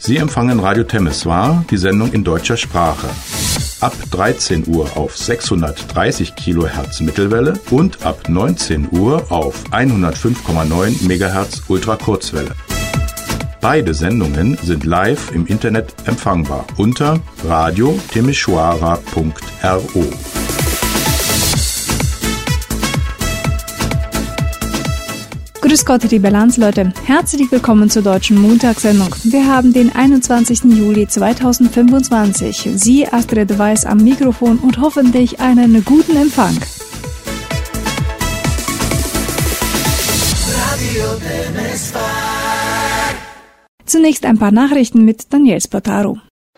Sie empfangen Radio Temeswar, die Sendung in deutscher Sprache. Ab 13 Uhr auf 630 kHz Mittelwelle und ab 19 Uhr auf 105,9 MHz Ultrakurzwelle. Beide Sendungen sind live im Internet empfangbar unter radio-temeshwara.ro. Grüß Gott, liebe Landsleute. Herzlich willkommen zur deutschen Montagssendung. Wir haben den 21. Juli 2025. Sie, Astrid Weiß, am Mikrofon und hoffentlich einen guten Empfang. Zunächst ein paar Nachrichten mit Daniel Spataru.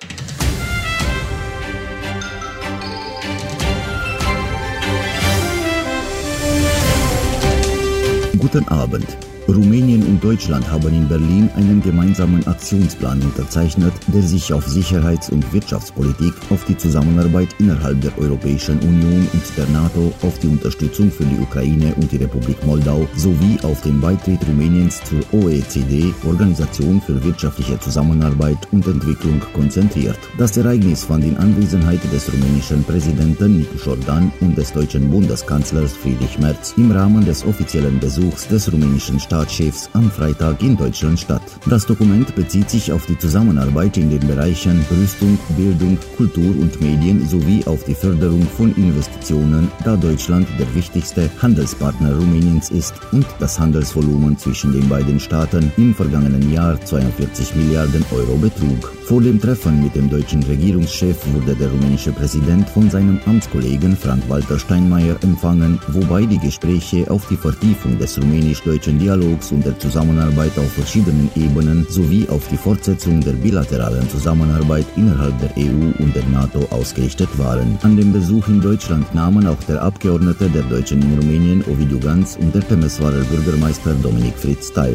Guten Abend. Rumänien und Deutschland haben in Berlin einen gemeinsamen Aktionsplan unterzeichnet, der sich auf Sicherheits- und Wirtschaftspolitik, auf die Zusammenarbeit innerhalb der Europäischen Union und der NATO, auf die Unterstützung für die Ukraine und die Republik Moldau sowie auf den Beitritt Rumäniens zur OECD, Organisation für wirtschaftliche Zusammenarbeit und Entwicklung, konzentriert. Das Ereignis fand in Anwesenheit des rumänischen Präsidenten Nicu Jordan und des deutschen Bundeskanzlers Friedrich Merz im Rahmen des offiziellen Besuchs des rumänischen Staatschefs am Freitag in Deutschland statt. Das Dokument bezieht sich auf die Zusammenarbeit in den Bereichen Rüstung, Bildung, Kultur und Medien sowie auf die Förderung von Investitionen, da Deutschland der wichtigste Handelspartner Rumäniens ist und das Handelsvolumen zwischen den beiden Staaten im vergangenen Jahr 42 Milliarden Euro betrug. Vor dem Treffen mit dem deutschen Regierungschef wurde der rumänische Präsident von seinem Amtskollegen Frank-Walter Steinmeier empfangen, wobei die Gespräche auf die Vertiefung des rumänisch-deutschen Dialogs und der Zusammenarbeit auf verschiedenen Ebenen sowie auf die Fortsetzung der bilateralen Zusammenarbeit innerhalb der EU und der NATO ausgerichtet waren. An dem Besuch in Deutschland nahmen auch der Abgeordnete der Deutschen in Rumänien Ovidiu Ganz und der Temeswarer Bürgermeister Dominik Fritz teil.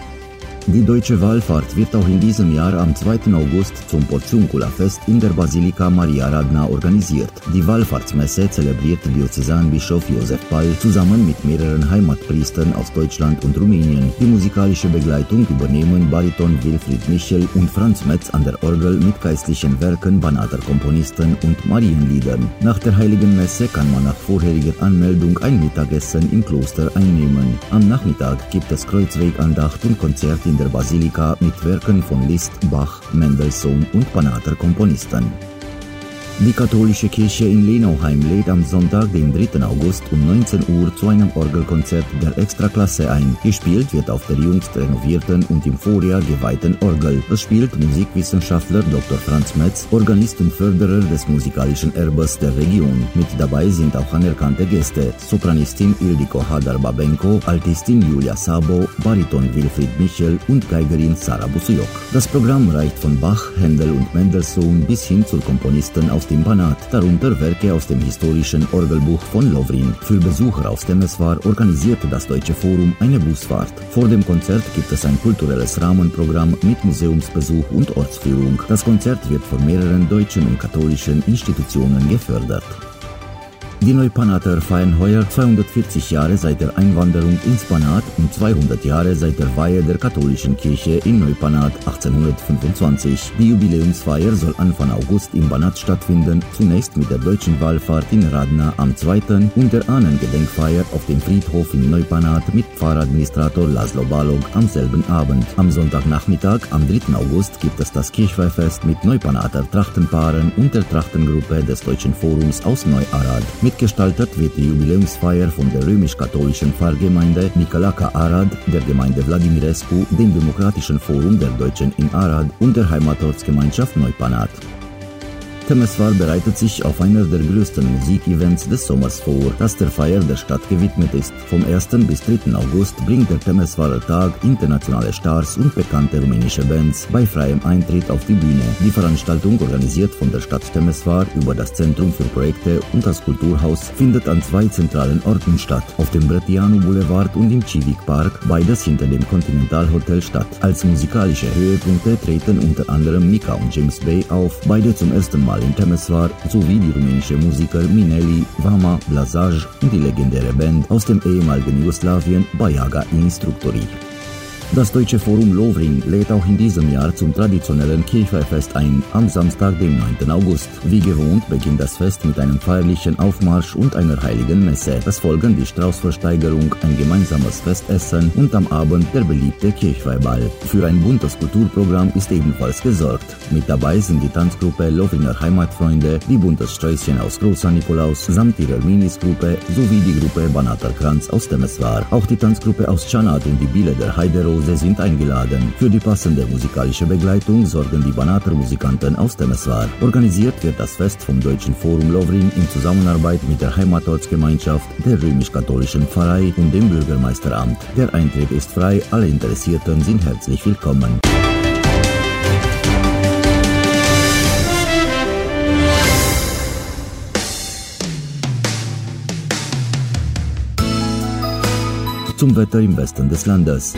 Die deutsche Wallfahrt wird auch in diesem Jahr am 2. August zum Porțiuncula-Fest in der Basilika Maria Radna organisiert. Die Wallfahrtsmesse zelebriert Diözesanbischof Josef Pall zusammen mit mehreren Heimatpriestern aus Deutschland und Rumänien. Die musikalische Begleitung übernehmen Bariton Wilfried Michel und Franz Metz an der Orgel mit geistlichen Werken Banater Komponisten und Marienliedern. Nach der Heiligen Messe kann man nach vorheriger Anmeldung ein Mittagessen im Kloster einnehmen. Am Nachmittag gibt es Kreuzwegandacht und Konzert in der Basilika mit Werken von Liszt, Bach, Mendelssohn und Banater Komponisten. Die katholische Kirche in Lenauheim lädt am Sonntag, den 3. August um 19 Uhr zu einem Orgelkonzert der Extraklasse ein. Gespielt wird auf der jüngst renovierten und im Vorjahr geweihten Orgel. Es spielt Musikwissenschaftler Dr. Franz Metz, Organist und Förderer des musikalischen Erbes der Region. Mit dabei sind auch anerkannte Gäste: Sopranistin Ildiko Hadar-Babenko, Altistin Julia Sabo, Bariton Wilfried Michel und Geigerin Sara Busuiok. Das Programm reicht von Bach, Händel und Mendelssohn bis hin zu Komponisten aus dem Banat, darunter Werke aus dem historischen Orgelbuch von Lovrin. Für Besucher aus Temeswar organisierte das Deutsche Forum eine Busfahrt. Vor dem Konzert gibt es ein kulturelles Rahmenprogramm mit Museumsbesuch und Ortsführung. Das Konzert wird von mehreren deutschen und katholischen Institutionen gefördert. Die Neupanater feiern heuer 240 Jahre seit der Einwanderung ins Banat und 200 Jahre seit der Weihe der katholischen Kirche in Neupanat 1825. Die Jubiläumsfeier soll Anfang August im Banat stattfinden, zunächst mit der deutschen Wallfahrt in Radna am 2. und der Ahnengedenkfeier auf dem Friedhof in Neupanat mit Pfarradministrator Laszlo Balog am selben Abend. Am Sonntagnachmittag, am 3. August, gibt es das Kirchweihfest mit Neupanater Trachtenpaaren und der Trachtengruppe des Deutschen Forums aus Neu-Arad. Mitgestaltet wird die Jubiläumsfeier von der römisch-katholischen Pfarrgemeinde Nicolaca Arad, der Gemeinde Vladimirescu, dem Demokratischen Forum der Deutschen in Arad und der Heimatortsgemeinschaft Neupanat. Temeswar bereitet sich auf einer der größten Musikevents des Sommers vor, das der Feier der Stadt gewidmet ist. Vom 1. bis 3. August bringt der Temeswarer Tag internationale Stars und bekannte rumänische Bands bei freiem Eintritt auf die Bühne. Die Veranstaltung, organisiert von der Stadt Temeswar über das Zentrum für Projekte und das Kulturhaus, findet an 2 zentralen Orten statt, auf dem Brătianu Boulevard und im Civic Park, beides hinter dem Continental Hotel statt. Als musikalische Höhepunkte treten unter anderem Mika und James Bay auf, beide zum ersten Mal in Temeswar, sowie die rumänische Musiker Mineli, Vama, Blazaj und die legendäre Band aus dem ehemaligen Jugoslawien Bajaga Instructori. Das Deutsche Forum Lovring lädt auch in diesem Jahr zum traditionellen Kirchweihfest ein, am Samstag, dem 9. August. Wie gewohnt beginnt das Fest mit einem feierlichen Aufmarsch und einer heiligen Messe. Es folgen die Straußversteigerung, ein gemeinsames Festessen und am Abend der beliebte Kirchweihball. Für ein buntes Kulturprogramm ist ebenfalls gesorgt. Mit dabei sind die Tanzgruppe Lovringer Heimatfreunde, die Buntes Sträußchen aus Großer Nikolaus samt ihrer Minisgruppe sowie die Gruppe Banater Kranz aus Temeswar. Auch die Tanzgruppe aus Czanat und die Biele der Heiderose sind eingeladen. Für die passende musikalische Begleitung sorgen die Banater Musikanten aus Temeswar. Organisiert wird das Fest vom Deutschen Forum Lovring in Zusammenarbeit mit der Heimatortsgemeinschaft, der römisch-katholischen Pfarrei und dem Bürgermeisteramt. Der Eintritt ist frei, alle Interessierten sind herzlich willkommen. Zum Wetter im Westen des Landes.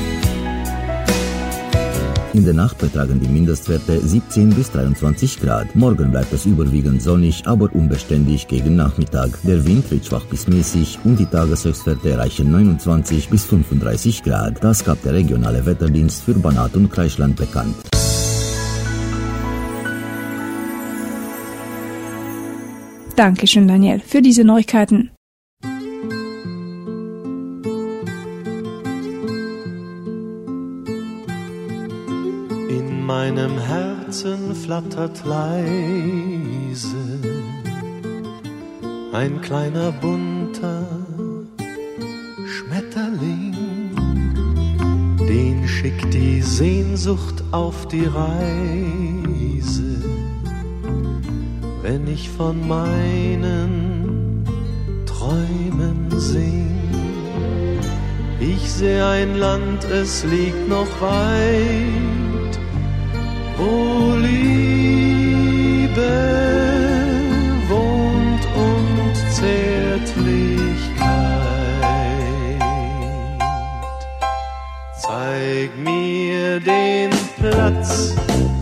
In der Nacht betragen die Mindestwerte 17 bis 23 Grad. Morgen bleibt es überwiegend sonnig, aber unbeständig gegen Nachmittag. Der Wind wird schwach bis mäßig und die Tageshöchstwerte erreichen 29 bis 35 Grad. Das gab der regionale Wetterdienst für Banat und Kreisland bekannt. Dankeschön, Daniel, für diese Neuigkeiten. In meinem Herzen flattert leise ein kleiner bunter Schmetterling, den schickt die Sehnsucht auf die Reise, wenn ich von meinen Träumen sing. Ich sehe ein Land, es liegt noch weit, wo Liebe wohnt und Zärtlichkeit. Zeig mir den Platz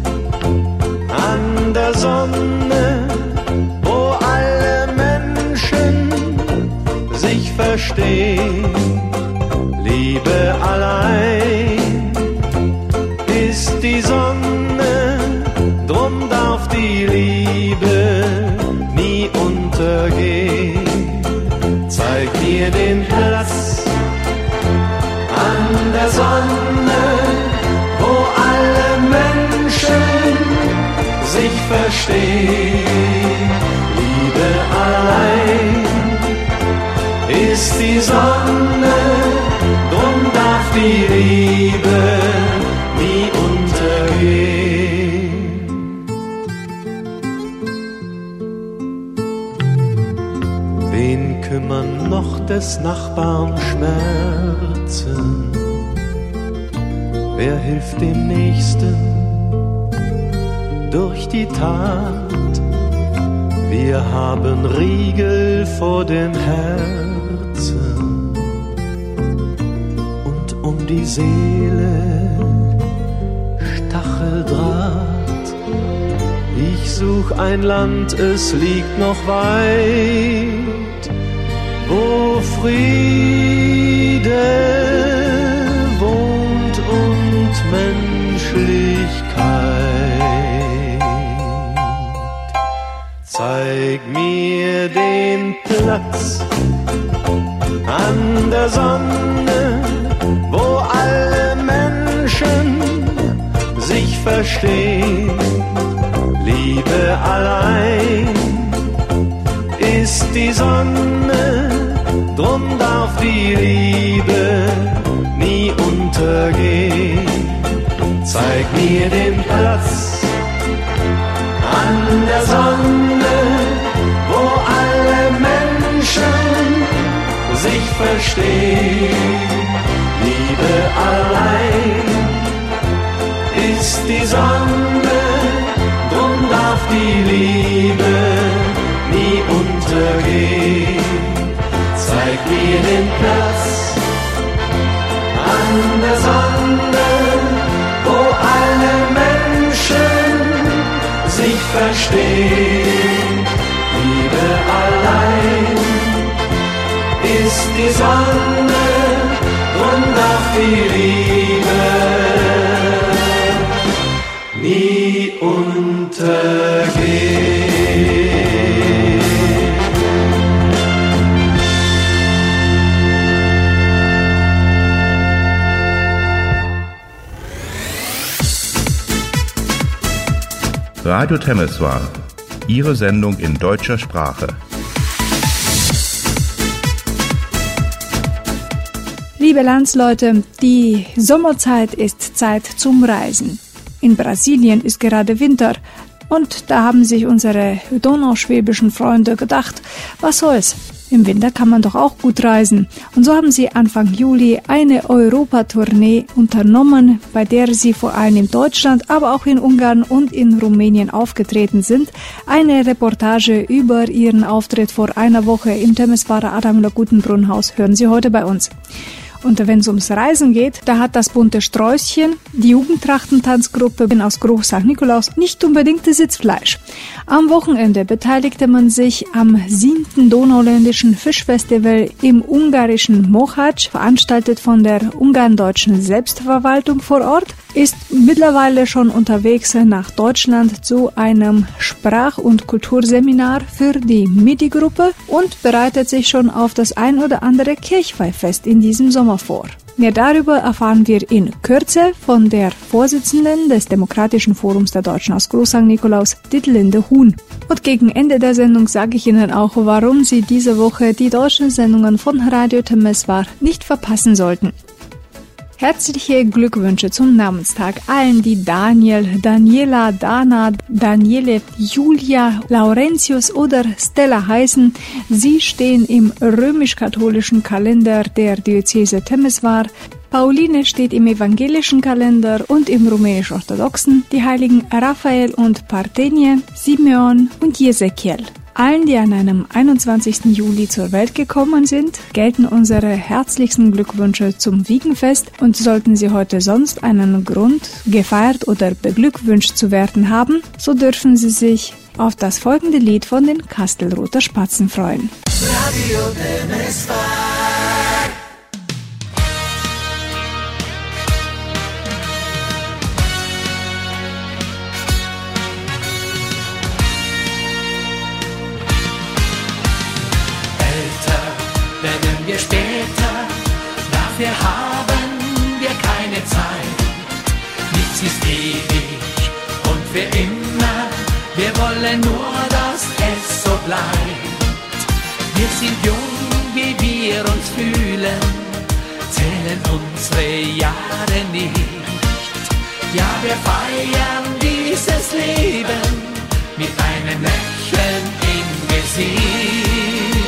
an der Sonne, wo alle Menschen sich verstehen. Liebe allein ist die Sonne, drum darf die Liebe nie untergehen. Zeig mir den Platz an der Sonne, wo alle Menschen sich verstehen. Liebe allein ist die Sonne, drum darf die Liebe nie untergehen. Wen kümmern noch des Nachbarn Schmerzen? Wer hilft dem Nächsten durch die Tat? Wir haben Riegel vor den Herzen und um die Seele Stacheldraht. Ich such ein Land, es liegt noch weit, wo Friede wohnt und Menschlichkeit. Zeig mir den Platz an der Sonne, wo alle Menschen sich verstehen. Liebe allein ist die Sonne, drum darf die Liebe nie untergehen. Zeig mir den Platz an der Sonne, wo alle Menschen sich verstehen. Liebe allein ist die Sonne, drum darf die Liebe nie untergehen. Zeig mir den Platz an der Sonne, wo alle Menschen sich verstehen. Liebe allein ist die Sonne, drum darf die Liebe vergeht. Radio Temeswar, Ihre Sendung in deutscher Sprache. Liebe Landsleute, die Sommerzeit ist Zeit zum Reisen. In Brasilien ist gerade Winter und da haben sich unsere donauschwäbischen Freunde gedacht, was soll's? Im Winter kann man doch auch gut reisen. Und so haben sie Anfang Juli eine Europatournee unternommen, bei der sie vor allem in Deutschland, aber auch in Ungarn und in Rumänien aufgetreten sind. Eine Reportage über ihren Auftritt vor einer Woche im Temeswarer Adam Gutenbrunn-Haus hören Sie heute bei uns. Und wenn es ums Reisen geht, da hat das bunte Sträußchen, die Jugendtrachtentanzgruppe aus Groß St. Nikolaus, nicht unbedingt das Sitzfleisch. Am Wochenende beteiligte man sich am 7. Donauländischen Fischfestival im ungarischen Mohács, veranstaltet von der ungarn-deutschen Selbstverwaltung vor Ort, ist mittlerweile schon unterwegs nach Deutschland zu einem Sprach- und Kulturseminar für die MIDI-Gruppe und bereitet sich schon auf das ein oder andere Kirchweihfest in diesem Sommer vor. Mehr darüber erfahren wir in Kürze von der Vorsitzenden des Demokratischen Forums der Deutschen aus Groß St. Nikolaus, Dietlinde Huhn. Und gegen Ende der Sendung sage ich Ihnen auch, warum Sie diese Woche die deutschen Sendungen von Radio Temeswar nicht verpassen sollten. Herzliche Glückwünsche zum Namenstag allen, die Daniel, Daniela, Dana, Daniele, Julia, Laurentius oder Stella heißen. Sie stehen im römisch-katholischen Kalender der Diözese Temeswar. Pauline steht im evangelischen Kalender und im rumänisch-orthodoxen. Die Heiligen Raphael und Parthenie, Simeon und Jesekiel. Allen, die an einem 21. Juli zur Welt gekommen sind, gelten unsere herzlichsten Glückwünsche zum Wiegenfest und sollten Sie heute sonst einen Grund, gefeiert oder beglückwünscht zu werden haben, so dürfen Sie sich auf das folgende Lied von den Kastelruther Spatzen freuen. Radio Temeswar. Wir später, dafür haben wir keine Zeit. Nichts ist ewig und für immer, wir wollen nur, dass es so bleibt. Wir sind jung, wie wir uns fühlen, zählen unsere Jahre nicht. Ja, wir feiern dieses Leben mit einem Lächeln im Gesicht.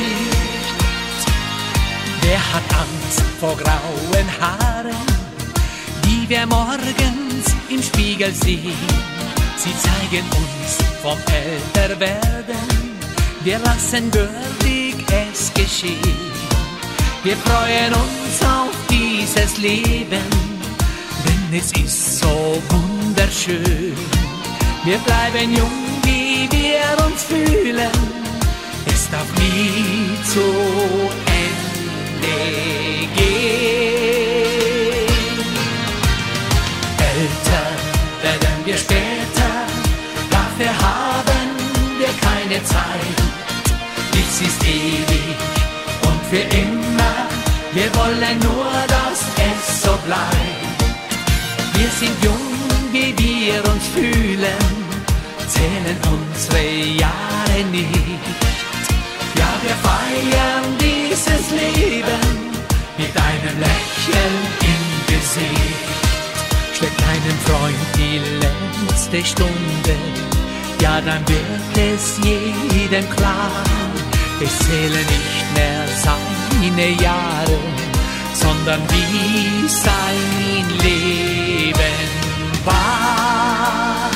Wer hat Angst vor grauen Haaren, die wir morgens im Spiegel sehen? Sie zeigen uns vom Älterwerden, wir lassen würdig es geschehen. Wir freuen uns auf dieses Leben, denn es ist so wunderschön. Wir bleiben jung, wie wir uns fühlen, es darf nie zu Ende gehen. Älter werden wir später, dafür haben wir keine Zeit. Nichts ist ewig und für immer, wir wollen nur, dass es so bleibt. Wir sind jung, wie wir uns fühlen, zählen unsere Jahre nicht. Ja, wir feiern dieses Leben mit einem Lächeln im Gesicht. Schlägt einem Freund die letzte Stunde, ja, dann wird es jedem klar. Es zählen nicht mehr seine Jahre, sondern wie sein Leben war.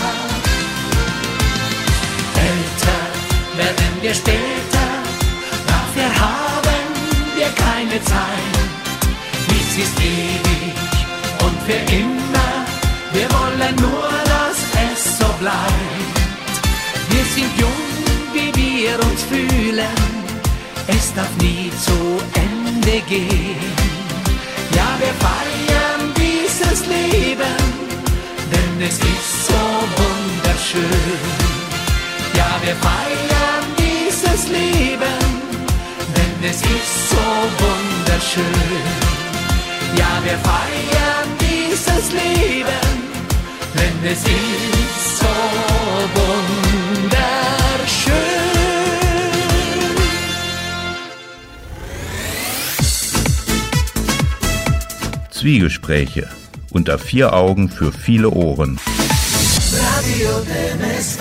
Älter werden wir später, dafür haben wir keine Zeit. Nichts ist ewig und für immer, wir wollen nur, dass es so bleibt. Wir sind jung, wie wir uns fühlen, es darf nie zu Ende gehen. Ja, wir feiern dieses Leben, denn es ist so wunderschön. wir feiern dieses Leben, denn es ist so wunderschön. Zwiegespräche unter 4 Augen für viele Ohren. Radio Temeswar.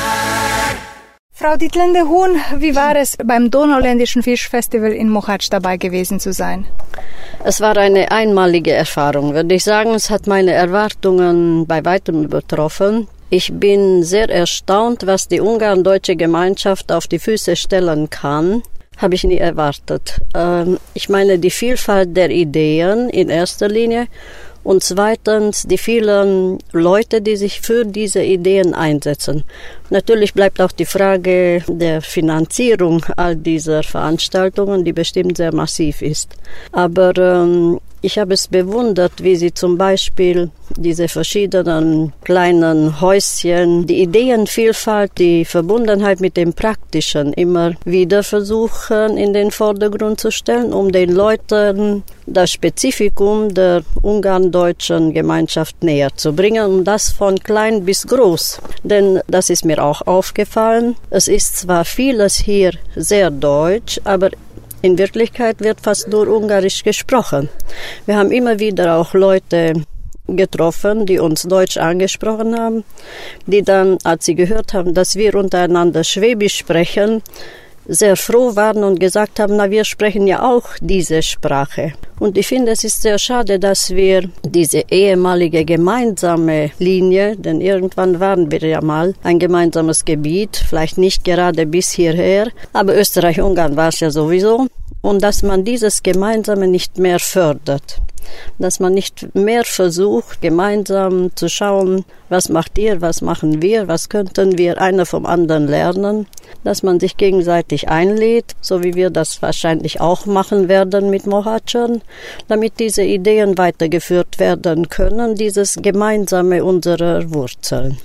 Frau Dietlinde-Huhn, wie war es, beim Donauländischen Fischfestival in Mohács dabei gewesen zu sein? Es war eine einmalige Erfahrung, würde ich sagen. Es hat meine Erwartungen bei weitem übertroffen. Ich bin sehr erstaunt, was die ungarn-deutsche Gemeinschaft auf die Füße stellen kann. Habe ich nie erwartet. Ich meine die Vielfalt der Ideen in erster Linie und zweitens die vielen Leute, die sich für diese Ideen einsetzen. Natürlich bleibt auch die Frage der Finanzierung all dieser Veranstaltungen, die bestimmt sehr massiv ist. Aber ich habe es bewundert, wie sie zum Beispiel diese verschiedenen kleinen Häuschen, die Ideenvielfalt, die Verbundenheit mit dem Praktischen immer wieder versuchen in den Vordergrund zu stellen, um den Leuten das Spezifikum der ungarn-deutschen Gemeinschaft näher zu bringen und das von klein bis groß. Denn das ist mir auch aufgefallen. Es ist zwar vieles hier sehr deutsch, aber in Wirklichkeit wird fast nur Ungarisch gesprochen. Wir haben immer wieder auch Leute getroffen, die uns Deutsch angesprochen haben, die dann, als sie gehört haben, dass wir untereinander Schwäbisch sprechen, sehr froh waren und gesagt haben, na, wir sprechen ja auch diese Sprache. Und ich finde, es ist sehr schade, dass wir diese ehemalige gemeinsame Linie, denn irgendwann waren wir ja mal ein gemeinsames Gebiet, vielleicht nicht gerade bis hierher, aber Österreich-Ungarn war es ja sowieso, und dass man dieses Gemeinsame nicht mehr fördert. Dass man nicht mehr versucht, gemeinsam zu schauen, was macht ihr, was machen wir, was könnten wir einer vom anderen lernen, dass man sich gegenseitig einlädt, so wie wir das wahrscheinlich auch machen werden mit Mohácson, damit diese Ideen weitergeführt werden können, dieses Gemeinsame unserer Wurzeln.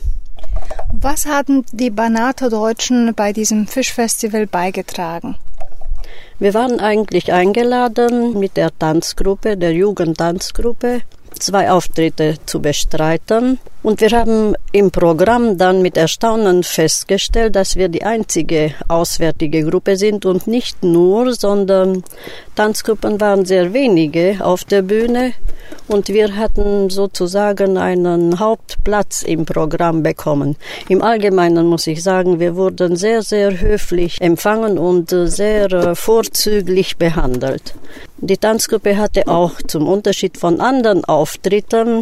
Was hatten die Banater-Deutschen bei diesem Fischfestival beigetragen? Wir waren eigentlich eingeladen, mit der Tanzgruppe, der Jugendtanzgruppe, 2 Auftritte zu bestreiten. Und wir haben im Programm dann mit Erstaunen festgestellt, dass wir die einzige auswärtige Gruppe sind und nicht nur, sondern Tanzgruppen waren sehr wenige auf der Bühne und wir hatten sozusagen einen Hauptplatz im Programm bekommen. Im Allgemeinen muss ich sagen, wir wurden sehr, sehr höflich empfangen und sehr vorzüglich behandelt. Die Tanzgruppe hatte auch zum Unterschied von anderen Auftritten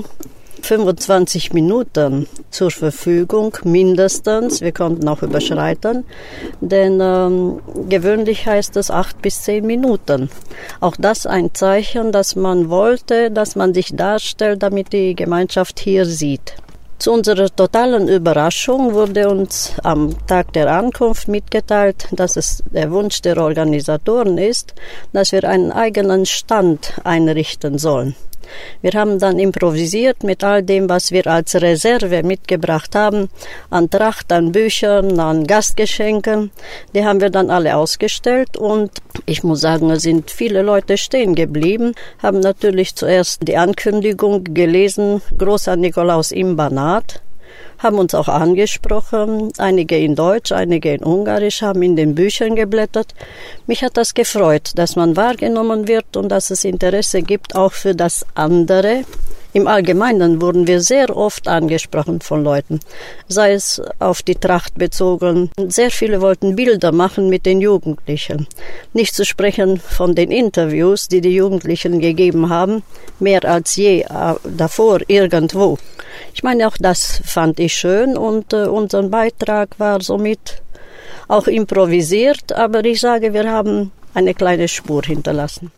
25 Minuten zur Verfügung, mindestens. Wir konnten auch überschreiten, denn gewöhnlich heißt es 8 bis 10 Minuten. Auch das ein Zeichen, dass man wollte, dass man sich darstellt, damit die Gemeinschaft hier sieht. Zu unserer totalen Überraschung wurde uns am Tag der Ankunft mitgeteilt, dass es der Wunsch der Organisatoren ist, dass wir einen eigenen Stand einrichten sollen. Wir haben dann improvisiert mit all dem, was wir als Reserve mitgebracht haben, an Tracht, an Büchern, an Gastgeschenken. Die haben wir dann alle ausgestellt und ich muss sagen, es sind viele Leute stehen geblieben, haben natürlich zuerst die Ankündigung gelesen, Großer Nikolaus im Banat, haben uns auch angesprochen, einige in Deutsch, einige in Ungarisch, haben in den Büchern geblättert. Mich hat das gefreut, dass man wahrgenommen wird und dass es Interesse gibt auch für das andere. Im Allgemeinen wurden wir sehr oft angesprochen von Leuten, sei es auf die Tracht bezogen. Sehr viele wollten Bilder machen mit den Jugendlichen. Nicht zu sprechen von den Interviews, die die Jugendlichen gegeben haben, mehr als je davor irgendwo. Ich meine, auch das fand ich schön und unser Beitrag war somit auch improvisiert, aber ich sage, wir haben eine kleine Spur hinterlassen.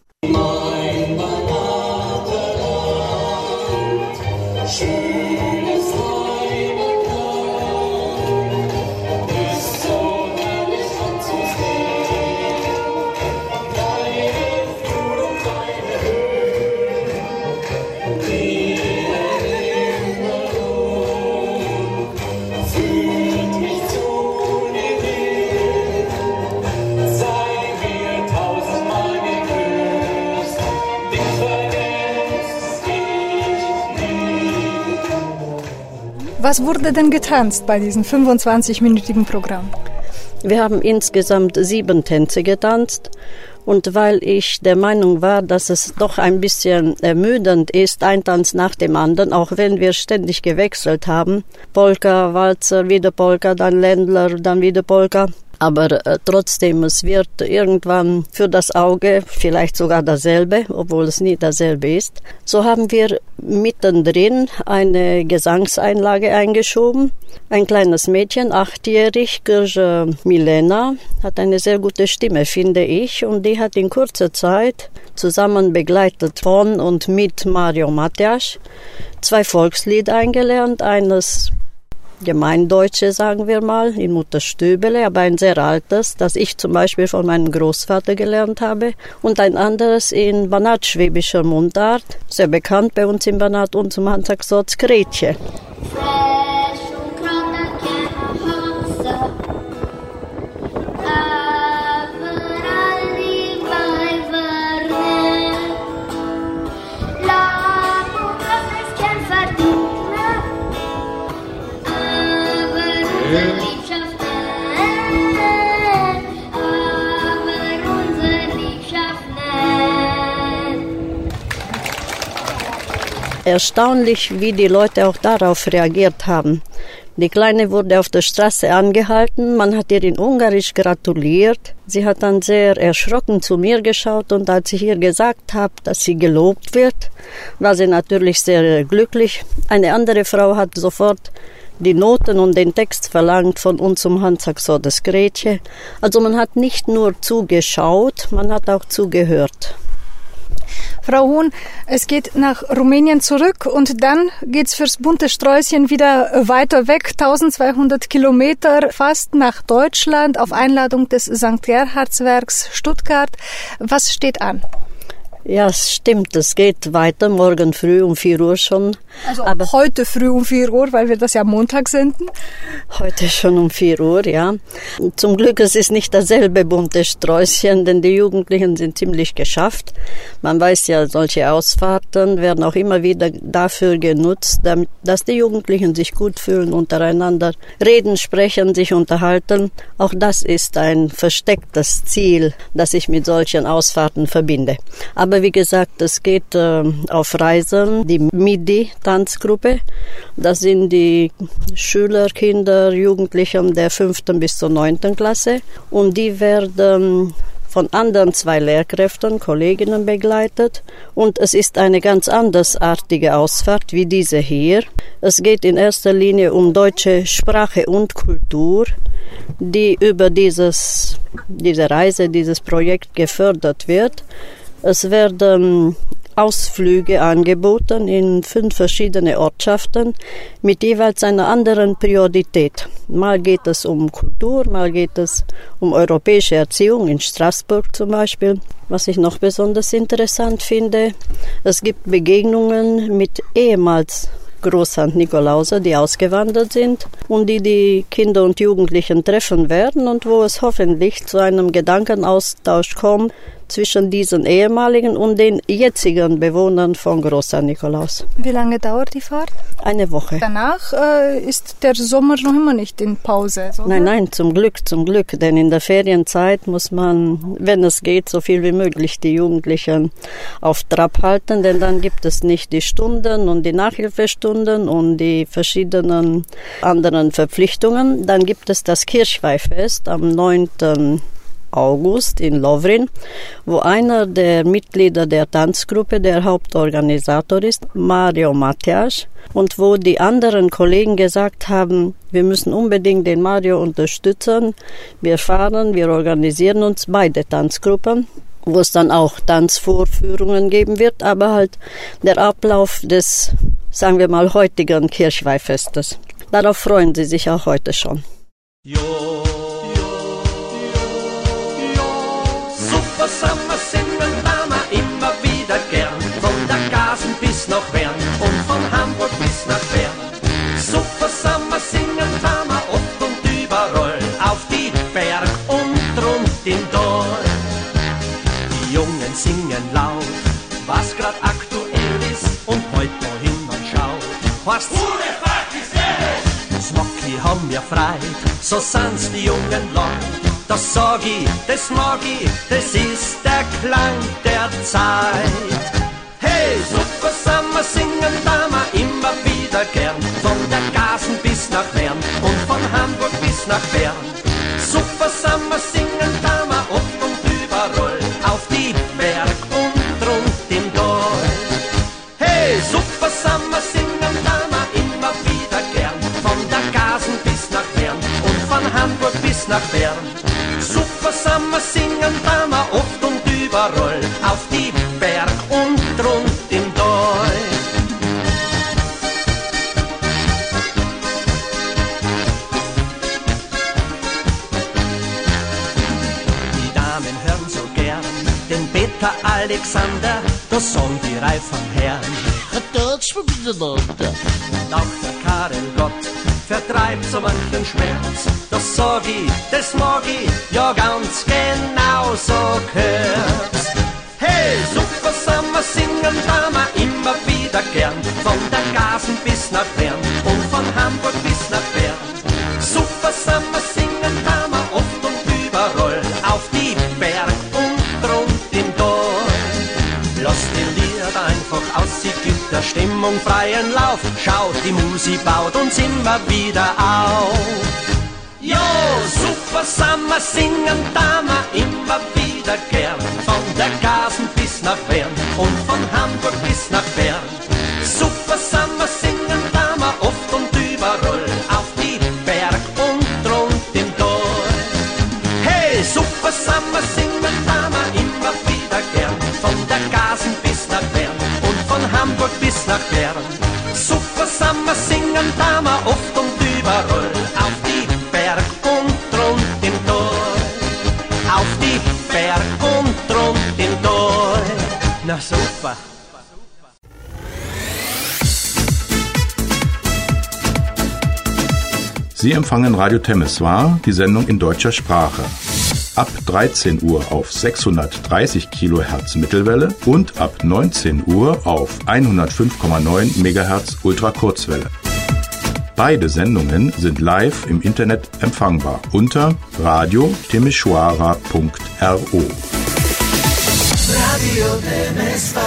Was wurde denn getanzt bei diesem 25-minütigen Programm? Wir haben insgesamt 7 Tänze getanzt. Und weil ich der Meinung war, dass es doch ein bisschen ermüdend ist, ein Tanz nach dem anderen, auch wenn wir ständig gewechselt haben, Polka, Walzer, wieder Polka, dann Ländler, dann wieder Polka. Aber trotzdem, es wird irgendwann für das Auge vielleicht sogar dasselbe, obwohl es nie dasselbe ist. So haben wir mittendrin eine Gesangseinlage eingeschoben. Ein kleines Mädchen, 8-jährig, Kirche Milena, hat eine sehr gute Stimme, finde ich. Und die hat in kurzer Zeit, zusammen begleitet von und mit Mario Matias, 2 Volkslieder eingelernt. Eines Gemeindeutsche, sagen wir mal, in Mutterstöbele, aber ein sehr altes, das ich zum Beispiel von meinem Großvater gelernt habe, und ein anderes in Banat-schwäbischer Mundart, sehr bekannt bei uns im Banat und zum Handsaxot Skrätje. Erstaunlich, wie die Leute auch darauf reagiert haben. Die Kleine wurde auf der Straße angehalten, man hat ihr in Ungarisch gratuliert. Sie hat dann sehr erschrocken zu mir geschaut und als ich ihr gesagt habe, dass sie gelobt wird, war sie natürlich sehr glücklich. Eine andere Frau hat sofort die Noten und den Text verlangt von uns zum Handsaxot des Skrätje. Also man hat nicht nur zugeschaut, man hat auch zugehört. Frau Huhn, es geht nach Rumänien zurück und dann geht's fürs bunte Sträußchen wieder weiter weg, 1200 Kilometer fast nach Deutschland auf Einladung des St. Gerhardswerks Stuttgart. Was steht an? Ja, es stimmt, es geht weiter, morgen früh um 4 Uhr schon. Also aber heute früh um 4 Uhr, weil wir das ja Montag senden? Heute schon um 4 Uhr, ja. Zum Glück, es ist nicht dasselbe bunte Sträußchen, denn die Jugendlichen sind ziemlich geschafft. Man weiß ja, solche Ausfahrten werden auch immer wieder dafür genutzt, dass die Jugendlichen sich gut fühlen, untereinander reden, sprechen, sich unterhalten. Auch das ist ein verstecktes Ziel, das ich mit solchen Ausfahrten verbinde. Aber wie gesagt, es geht auf Reisen, die MIDI-Tanzgruppe. Das sind die Schüler, Kinder, Jugendlichen der 5. bis zur 9. Klasse. Und die werden von anderen 2 Lehrkräften, Kolleginnen begleitet. Und es ist eine ganz andersartige Ausfahrt wie diese hier. Es geht in erster Linie um deutsche Sprache und Kultur, die über diese Reise, dieses Projekt gefördert wird. Es werden Ausflüge angeboten in 5 verschiedene Ortschaften mit jeweils einer anderen Priorität. Mal geht es um Kultur, mal geht es um europäische Erziehung, in Straßburg zum Beispiel. Was ich noch besonders interessant finde, es gibt Begegnungen mit ehemals Großhand-Nikolauser, die ausgewandert sind und die Kinder und Jugendlichen treffen werden und wo es hoffentlich zu einem Gedankenaustausch kommt zwischen diesen ehemaligen und den jetzigen Bewohnern von Großhand-Nikolaus. Wie lange dauert die Fahrt? Eine Woche. Danach ist der Sommer noch immer nicht in Pause, oder? Nein, zum Glück, denn in der Ferienzeit muss man, wenn es geht, so viel wie möglich die Jugendlichen auf Trab halten, denn dann gibt es nicht die Stunden und die Nachhilfestunden und die verschiedenen anderen Verpflichtungen. Dann gibt es das Kirchweihfest am 9. August in Lovrin, wo einer der Mitglieder der Tanzgruppe der Hauptorganisator ist, Mario Matias, und wo die anderen Kollegen gesagt haben, wir müssen unbedingt den Mario unterstützen. Wir fahren, wir organisieren uns beide Tanzgruppen, wo es dann auch Tanzvorführungen geben wird, aber halt der Ablauf des, sagen wir mal, heutigen Kirchweihfestes. Darauf freuen sie sich auch heute schon. Sommer singen wir immer wieder gern, von der Gasen bis nach Bern und von Hamburg bis nach Bern. Super Sommer singen wir oft und überall, auf die Berg und rund im Tal. Die Jungen singen laut, was grad aktuell ist und heute wohin man schaut. Was? Ohne Fuck ist Smocky haben wir frei, so sind's die jungen Leute. Das sag ich, das mag ich, das ist der Klang der Zeit. Hey, super Sommer singen da wir immer wieder gern. Von der Gasen bis nach Wern und von Hamburg bis nach Bern. Super Sommer singen da wir oft und überall, auf die Berg und rund im Tal. Hey, super Sommer singen da wir immer wieder gern. Von der Gasen bis nach Bern und von Hamburg bis nach Bern. Super Sommer singen da wir oft und überall, auf die Berg und rund im Tal. Die Damen hören so gern den Peter Alexander, das sagen die Reihe von Herren. Und auch der Karel Gott vertreibt so manchen Schmerz. Das sag ich, das mag ich, ja ganz genau so gehört's. Hey, super Sommer singen da wir immer wieder gern. Von der Gasen bis nach Bern und von Hamburg bis nach Bern. Super Sommer singen da wir oft und überall, auf die Berg und rund im Tal. Lass die Lieder einfach aus, sie gibt der Stimmung freien Lauf. Schau, die Musik baut uns immer wieder auf. Jo, super Sommer singen da wir immer wieder gern. Von der Gasen bis nach Bern und von Hamburg bis nach Bern. Super Sommer singen da wir oft und überall, auf die Berg und rund im Tal. Hey, super Sommer singen da wir immer wieder gern. Von der Gasen bis nach Bern und von Hamburg bis nach Bern. Super Sommer singen da wir oft und überall, auf die Berg und rund im Tal. Auf die Berg und rund im Tal. Na super. Sie empfangen Radio Temeswar, die Sendung in deutscher Sprache. Ab 13 Uhr auf 630 kHz Mittelwelle und ab 19 Uhr auf 105,9 MHz Ultrakurzwelle. Beide Sendungen sind live im Internet empfangbar unter radiotemeshwara.ro. Radio Temeswar.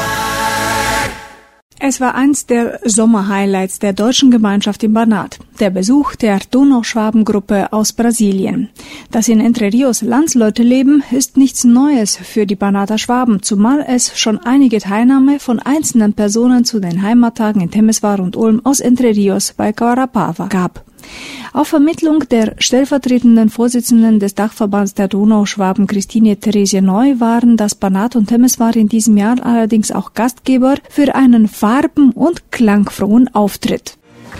Es war eins der Sommerhighlights der deutschen Gemeinschaft in Banat, der Besuch der Donauschwabengruppe aus Brasilien. Dass in Entre Rios Landsleute leben, ist nichts Neues für die Banater Schwaben, zumal es schon einige Teilnahme von einzelnen Personen zu den Heimattagen in Temeswar und Ulm aus Entre Rios bei Carapava gab. Auf Vermittlung der stellvertretenden Vorsitzenden des Dachverbands der Donauschwaben Christine Theresie Neu waren das Banat und Temeswar in diesem Jahr allerdings auch Gastgeber für einen farben- und klangfrohen Auftritt.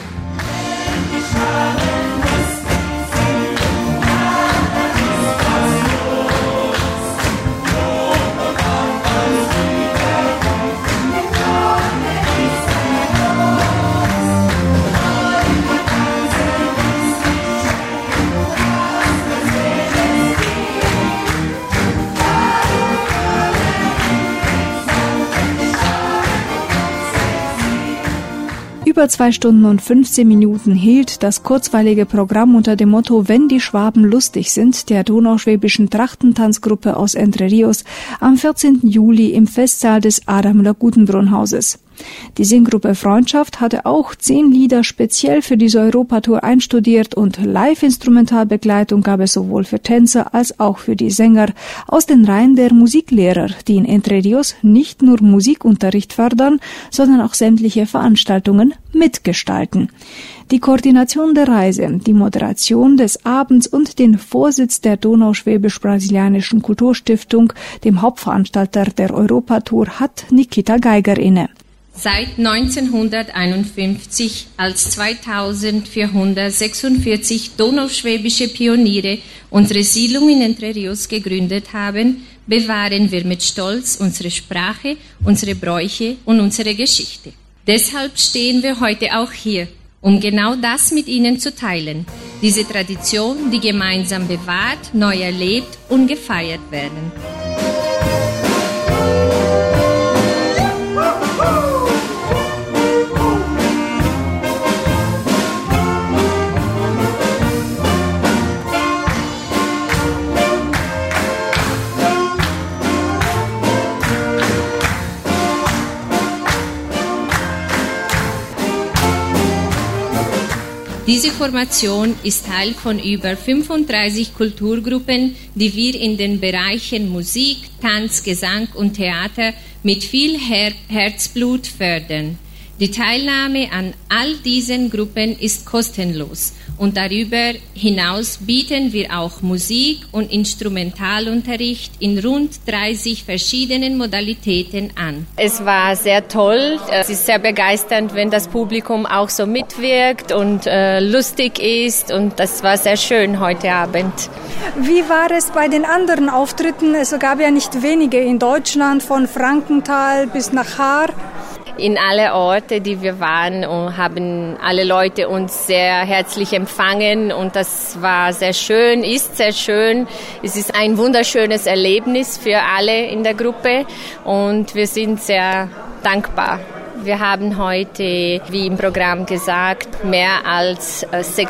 Über 2 Stunden und 15 Minuten hielt das kurzweilige Programm unter dem Motto »Wenn die Schwaben lustig sind« der donauschwäbischen Trachtentanzgruppe aus Entre Rios am 14. Juli im Festsaal des Adam-Gutenbrunn-Hauses. Die Singgruppe Freundschaft hatte auch 10 Lieder speziell für diese Europatour einstudiert und Live-Instrumentalbegleitung gab es sowohl für Tänzer als auch für die Sänger aus den Reihen der Musiklehrer, die in Entre Rios nicht nur Musikunterricht fördern, sondern auch sämtliche Veranstaltungen mitgestalten. Die Koordination der Reise, die Moderation des Abends und den Vorsitz der Donauschwäbisch-Brasilianischen Kulturstiftung, dem Hauptveranstalter der Europatour, hat Nikita Geiger inne. Seit 1951, als 2446 donauschwäbische Pioniere unsere Siedlung in Entre Rios gegründet haben, bewahren wir mit Stolz unsere Sprache, unsere Bräuche und unsere Geschichte. Deshalb stehen wir heute auch hier, um genau das mit Ihnen zu teilen. Diese Tradition, die gemeinsam bewahrt, neu erlebt und gefeiert werden. Diese Formation ist Teil von über 35 Kulturgruppen, die wir in den Bereichen Musik, Tanz, Gesang und Theater mit viel Herzblut fördern. Die Teilnahme an all diesen Gruppen ist kostenlos und darüber hinaus bieten wir auch Musik- und Instrumentalunterricht in rund 30 verschiedenen Modalitäten an. Es war sehr toll. Es ist sehr begeisternd, wenn das Publikum auch so mitwirkt und lustig ist, und das war sehr schön heute Abend. Wie war es bei den anderen Auftritten? Es gab ja nicht wenige in Deutschland, von Frankenthal bis nach Haar. In alle Orte, die wir waren, haben alle Leute uns sehr herzlich empfangen, und das war sehr schön, ist sehr schön. Es ist ein wunderschönes Erlebnis für alle in der Gruppe, und wir sind sehr dankbar. Wir haben heute, wie im Programm gesagt, mehr als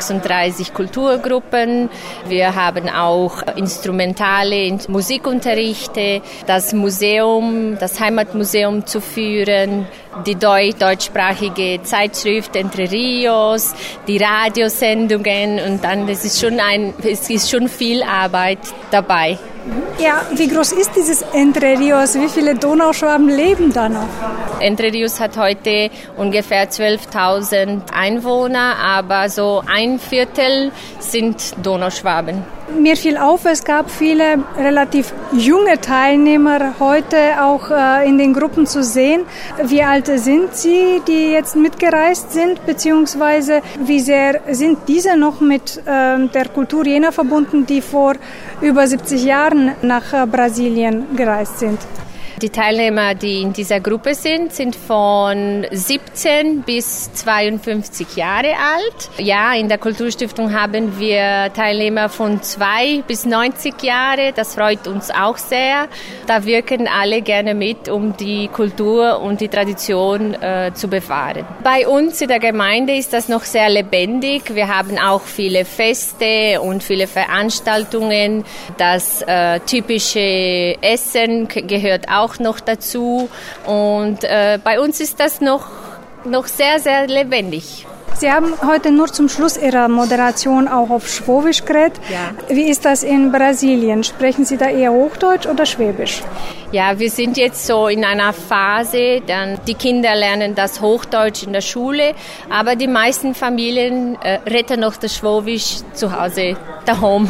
36 Kulturgruppen. Wir haben auch instrumentale Musikunterrichte, das Museum, das Heimatmuseum zu führen, die deutschsprachige Zeitschrift Entre Rios, die Radiosendungen, und dann es ist schon viel Arbeit dabei. Ja, wie groß ist dieses Entre Rios? Wie viele Donauschwaben leben da noch? Entre Rios hat heute ungefähr 12.000 Einwohner, aber so 1/4 sind Donauschwaben. Mir fiel auf, es gab viele relativ junge Teilnehmer heute auch in den Gruppen zu sehen. Wie alt sind sie, die jetzt mitgereist sind, beziehungsweise wie sehr sind diese noch mit der Kultur jener verbunden, die vor über 70 Jahren nach Brasilien gereist sind? Die Teilnehmer, die in dieser Gruppe sind von 17 bis 52 Jahre alt. Ja, in der Kulturstiftung haben wir Teilnehmer von 2 bis 90 Jahre. Das freut uns auch sehr. Da wirken alle gerne mit, um die Kultur und die Tradition zu bewahren. Bei uns in der Gemeinde ist das noch sehr lebendig. Wir haben auch viele Feste und viele Veranstaltungen. Das typische Essen gehört auch noch dazu, und bei uns ist das noch sehr, sehr lebendig. Sie haben heute nur zum Schluss Ihrer Moderation auch auf Schwäbisch geredet. Ja. Wie ist das in Brasilien? Sprechen Sie da eher Hochdeutsch oder Schwäbisch? Ja, wir sind jetzt so in einer Phase, dann die Kinder lernen das Hochdeutsch in der Schule, aber die meisten Familien reden noch das Schwäbisch zu Hause, daheim.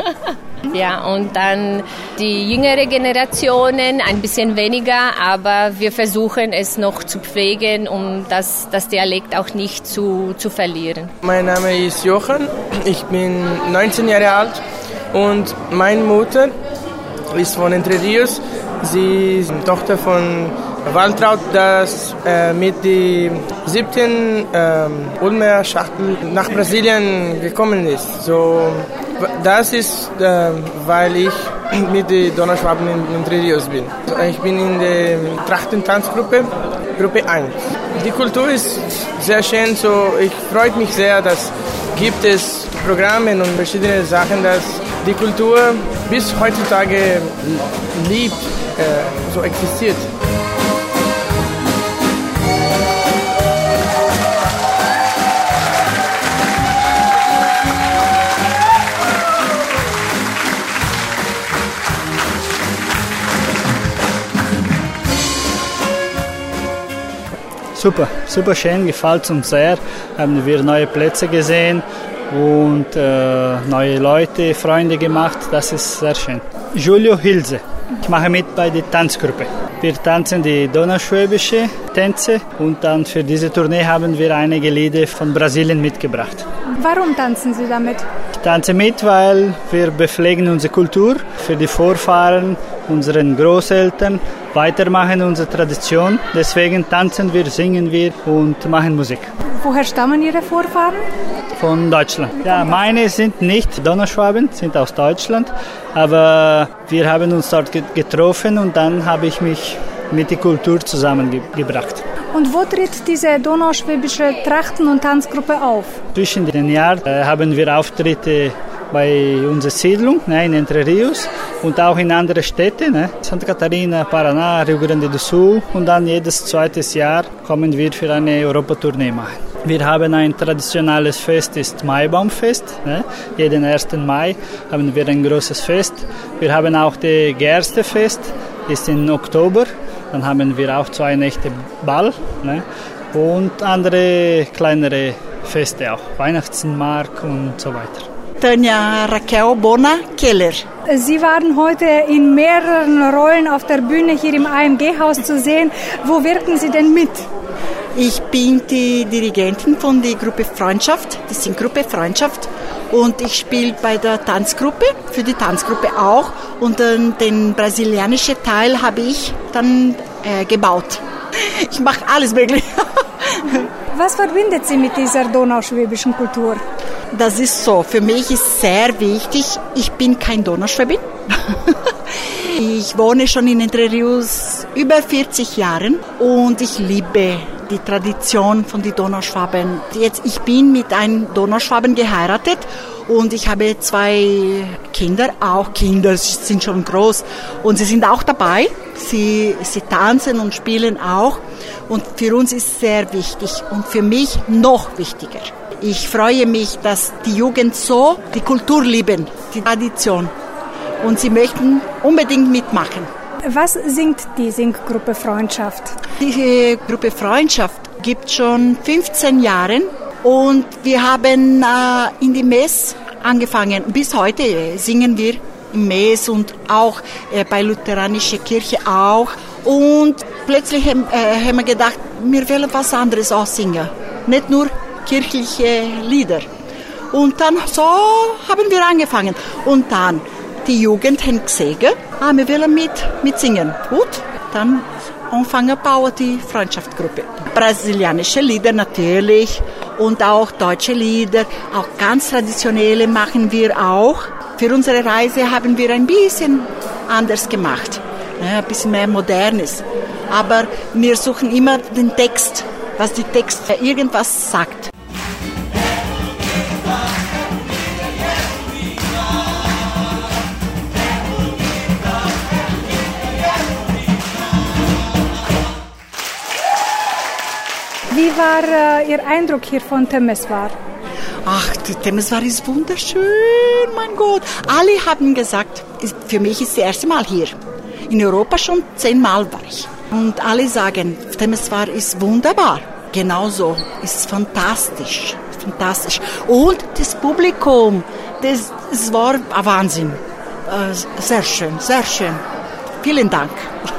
Ja, und dann die jüngere Generationen ein bisschen weniger, aber wir versuchen es noch zu pflegen, um das Dialekt auch nicht zu verlieren. Mein Name ist Jochen, ich bin 19 Jahre alt und meine Mutter ist von Entre Rios. Sie ist Tochter von Waltraud, das mit der 7. Ulmer Schachtel nach Brasilien gekommen ist. So, das ist, weil ich mit den Donauschwaben in Entre Rios bin. Ich bin in der Trachtentanzgruppe, Gruppe 1. Die Kultur ist sehr schön, so ich freue mich sehr, dass gibt es Programme und verschiedene Sachen, dass die Kultur bis heutzutage lebt, so existiert. Super schön, gefällt uns sehr. Haben wir neue Plätze gesehen und neue Leute, Freunde gemacht. Das ist sehr schön. Julio Hilse. Ich mache mit bei der Tanzgruppe. Wir tanzen die donauschwäbische Tänze und dann für diese Tournee haben wir einige Lieder von Brasilien mitgebracht. Warum tanzen Sie damit? Ich tanze mit, weil wir bepflegen unsere Kultur für die Vorfahren, unseren Großeltern, weitermachen unsere Tradition. Deswegen tanzen wir, singen wir und machen Musik. Woher stammen Ihre Vorfahren? Von Deutschland. Ja, meine sind nicht Donauschwaben, sind aus Deutschland, aber wir haben uns dort getroffen und dann habe ich mich mit der Kultur zusammengebracht. Und wo tritt diese donauschwäbische Trachten- und Tanzgruppe auf? Zwischen den Jahren haben wir Auftritte bei unserer Siedlung, in Entre Rios und auch in anderen Städten, Santa Catarina, Paraná, Rio Grande do Sul, und dann jedes zweites Jahr kommen wir für eine Europatournee machen. Wir haben ein traditionelles Fest, ist Maibaumfest. Jeden 1. Mai haben wir ein großes Fest. Wir haben auch das Gerstefest, ist im Oktober. Dann haben wir auch 2 Nächte Ball, und andere kleinere Feste auch, Weihnachtsmarkt und so weiter. Tanja Raquel Bona Keller. Sie waren heute in mehreren Rollen auf der Bühne hier im AMG-Haus zu sehen. Wo wirken Sie denn mit? Ich bin die Dirigentin von der Gruppe Freundschaft, die Singgruppe Freundschaft, und ich spiele bei der Tanzgruppe, für die Tanzgruppe auch, und den brasilianischen Teil habe ich dann gebaut. Ich mache alles möglich. Was verbindet Sie mit dieser donauschwäbischen Kultur? Das ist so, für mich ist sehr wichtig, ich bin kein Donauschwäbin. Ich wohne schon in Entre Rios über 40 Jahren und ich liebe die Tradition von den Donauschwaben. Ich bin mit einem Donauschwaben geheiratet und ich habe 2 Kinder, auch Kinder, sie sind schon groß und sie sind auch dabei. Sie tanzen und spielen auch und für uns ist sehr wichtig und für mich noch wichtiger. Ich freue mich, dass die Jugend so die Kultur lieben, die Tradition, und sie möchten unbedingt mitmachen. Was singt die Singgruppe Freundschaft? Die Gruppe Freundschaft gibt schon 15 Jahre und wir haben in die Mess angefangen. Bis heute singen wir im Mess und auch bei lutheranischer Kirche auch. Und plötzlich haben wir gedacht, wir wollen was anderes auch singen, nicht nur kirchliche Lieder. Und dann so haben wir angefangen. Und dann die Jugend hat gesagt, wir wollen mit singen. Gut, dann anfangen bauen die Freundschaftsgruppe. Brasilianische Lieder natürlich und auch deutsche Lieder, auch ganz traditionelle machen wir auch. Für unsere Reise haben wir ein bisschen anders gemacht, ein bisschen mehr Modernes. Aber wir suchen immer den Text, was die Text irgendwas sagt. Wie war Ihr Eindruck hier von Temeswar? Ach, Temeswar ist wunderschön, mein Gott. Alle haben gesagt, für mich ist das erste Mal hier. In Europa schon 10 Mal war ich. Und alle sagen, Temeswar ist wunderbar. Genauso, ist fantastisch, fantastisch. Und das Publikum, das war Wahnsinn. Sehr schön, sehr schön. Vielen Dank.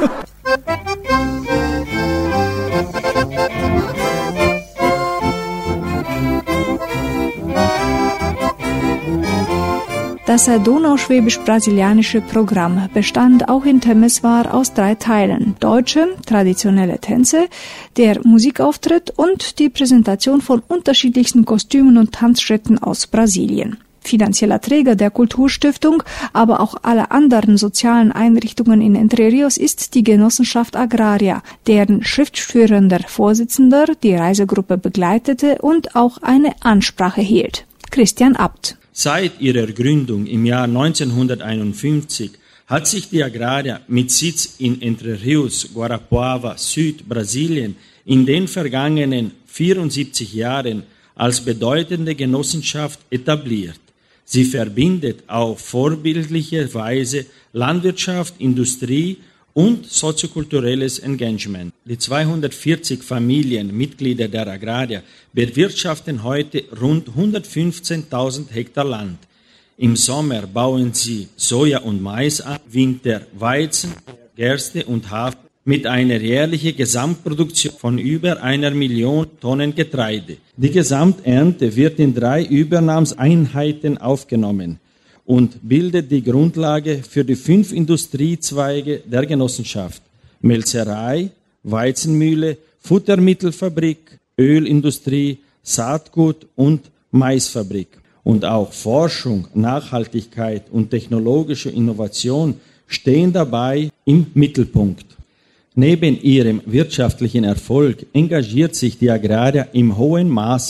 Das donauschwäbisch-brasilianische Programm bestand auch in Temeswar aus 3 Teilen: deutsche, traditionelle Tänze, der Musikauftritt und die Präsentation von unterschiedlichsten Kostümen und Tanzschritten aus Brasilien. Finanzieller Träger der Kulturstiftung, aber auch aller anderen sozialen Einrichtungen in Entre Rios ist die Genossenschaft Agraria, deren schriftführender Vorsitzender die Reisegruppe begleitete und auch eine Ansprache hielt. Christian Abt. Seit ihrer Gründung im Jahr 1951 hat sich die Agraria mit Sitz in Entre Rios, Guarapuava, Südbrasilien in den vergangenen 74 Jahren als bedeutende Genossenschaft etabliert. Sie verbindet auf vorbildliche Weise Landwirtschaft, Industrie und soziokulturelles Engagement. Die 240 Familienmitglieder der Agraria bewirtschaften heute rund 115.000 Hektar Land. Im Sommer bauen sie Soja und Mais an, Winter Weizen, Gerste und Hafer mit einer jährlichen Gesamtproduktion von über 1 Million Tonnen Getreide. Die Gesamternte wird in 3 Übernahmseinheiten aufgenommen und bildet die Grundlage für die 5 Industriezweige der Genossenschaft: Melzerei, Weizenmühle, Futtermittelfabrik, Ölindustrie, Saatgut und Maisfabrik. Und auch Forschung, Nachhaltigkeit und technologische Innovation stehen dabei im Mittelpunkt. Neben ihrem wirtschaftlichen Erfolg engagiert sich die Agraria im hohen Maße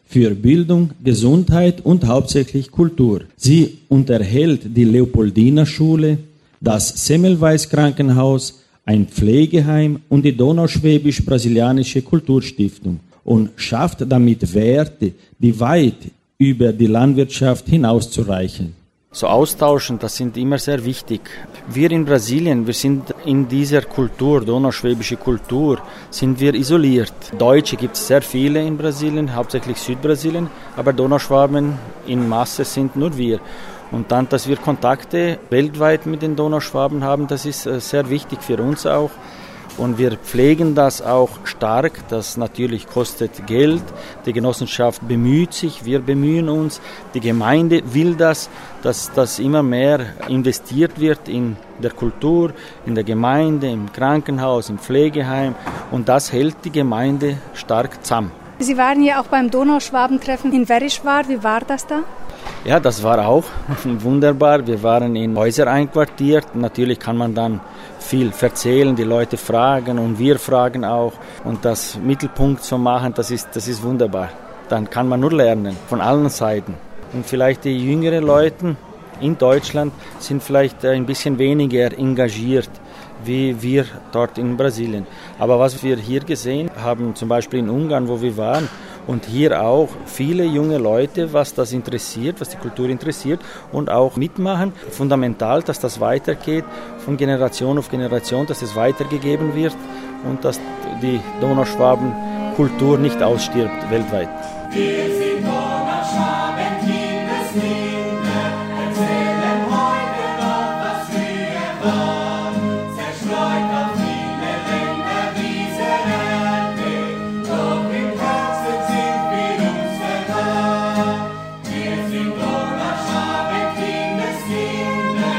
für Bildung, Gesundheit und hauptsächlich Kultur. Sie unterhält die Leopoldina-Schule, das Semmelweis-Krankenhaus, ein Pflegeheim und die Donauschwäbisch-Brasilianische Kulturstiftung und schafft damit Werte, die weit über die Landwirtschaft hinauszureichen. So austauschen, das sind immer sehr wichtig. Wir in Brasilien, wir sind in dieser Kultur, donauschwäbische Kultur, sind wir isoliert. Deutsche gibt es sehr viele in Brasilien, hauptsächlich Südbrasilien, aber Donauschwaben in Masse sind nur wir. Und dann, dass wir Kontakte weltweit mit den Donauschwaben haben, das ist sehr wichtig für uns auch. Und wir pflegen das auch stark. Das natürlich kostet Geld. Die Genossenschaft bemüht sich, wir bemühen uns. Die Gemeinde will das, dass das immer mehr investiert wird in der Kultur, in der Gemeinde, im Krankenhaus, im Pflegeheim. Und das hält die Gemeinde stark zusammen. Sie waren ja auch beim Donauschwabentreffen in Verischwar. Wie war das da? Ja, das war auch wunderbar. Wir waren in Häuser einquartiert. Natürlich kann man dann viel erzählen, die Leute fragen und wir fragen auch. Und das Mittelpunkt zu machen, das ist wunderbar. Dann kann man nur lernen, von allen Seiten. Und vielleicht die jüngeren Leute in Deutschland sind vielleicht ein bisschen weniger engagiert, wie wir dort in Brasilien. Aber was wir hier gesehen haben, zum Beispiel in Ungarn, wo wir waren, und hier auch viele junge Leute, was das interessiert, was die Kultur interessiert und auch mitmachen. Fundamental, dass das weitergeht, von Generation auf Generation, dass es weitergegeben wird und dass die Donauschwaben-Kultur nicht ausstirbt weltweit. Wir sind Donauschwaben, Kindeskinder, erzählen heute noch, was früher war. Zerstreut auf viele Länder diese Erde, doch im Herzen sind wir uns verwandt. Wir sind Donauschwaben, Kindeskinder.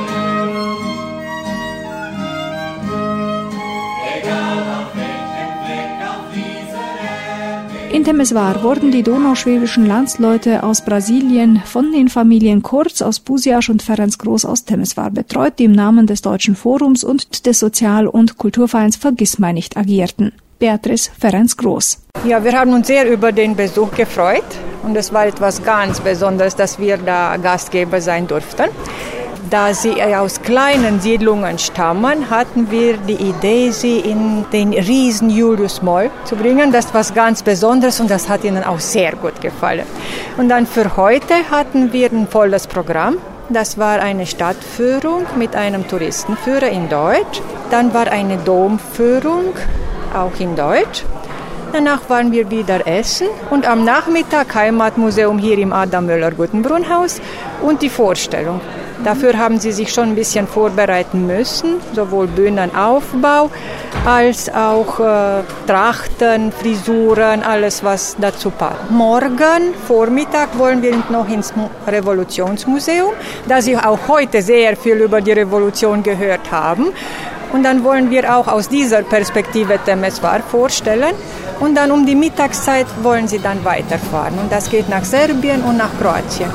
Egal auf welchem Fleck auf dieser Erde. In Temeswar wurden die donauschwäbischen Landsleute aus Brasilien von den Familien Kurz aus Buziasz und Ferenc Groß aus Temeswar betreut, die im Namen des Deutschen Forums und des Sozial- und Kulturvereins Vergissmeinnicht agierten. Beatrice Ferenc Groß. Ja, wir haben uns sehr über den Besuch gefreut und es war etwas ganz Besonderes, dass wir da Gastgeber sein durften. Da sie aus kleinen Siedlungen stammen, hatten wir die Idee, sie in den riesen Julius Moll zu bringen. Das war was ganz Besonderes und das hat ihnen auch sehr gut gefallen. Und dann für heute hatten wir ein volles Programm. Das war eine Stadtführung mit einem Touristenführer in Deutsch. Dann war eine Domführung, auch in Deutsch. Danach waren wir wieder essen und am Nachmittag Heimatmuseum hier im Adam-Müller-Guttenbrunn-Haus und die Vorstellung. Dafür haben sie sich schon ein bisschen vorbereiten müssen, sowohl Bühnenaufbau als auch Trachten, Frisuren, alles was dazu passt. Morgen Vormittag wollen wir noch ins Revolutionsmuseum, da sie auch heute sehr viel über die Revolution gehört haben. Und dann wollen wir auch aus dieser Perspektive Temeswar vorstellen. Und dann um die Mittagszeit wollen sie dann weiterfahren. Und das geht nach Serbien und nach Kroatien.